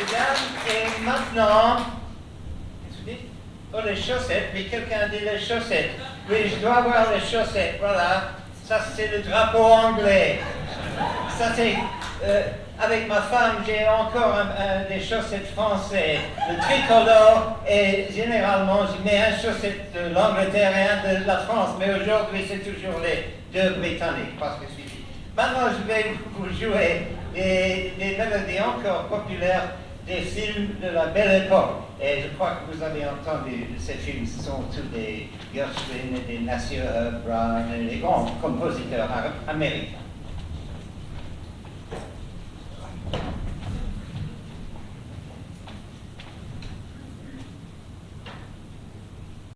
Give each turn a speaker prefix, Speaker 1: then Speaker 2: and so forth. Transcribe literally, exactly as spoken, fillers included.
Speaker 1: Mesdames, et maintenant, qu'est-ce que vous dites? Oh, les chaussettes, mais quelqu'un dit les chaussettes. Oui, je dois avoir les chaussettes, voilà. Ça, c'est le drapeau anglais. Ça, c'est... Euh, avec ma femme, j'ai encore un, un, des chaussettes françaises. Le tricolore, et généralement, je mets un chaussette de l'Angleterre et un de la France. Mais aujourd'hui, c'est toujours les deux britanniques, parce que c'est... Maintenant, je vais vous jouer des, des mélodies encore populaires des films de la belle époque. Et je crois que vous avez entendu ces films. Ce sont tous des Gershwin et des Nasir Brown et les grands compositeurs américains.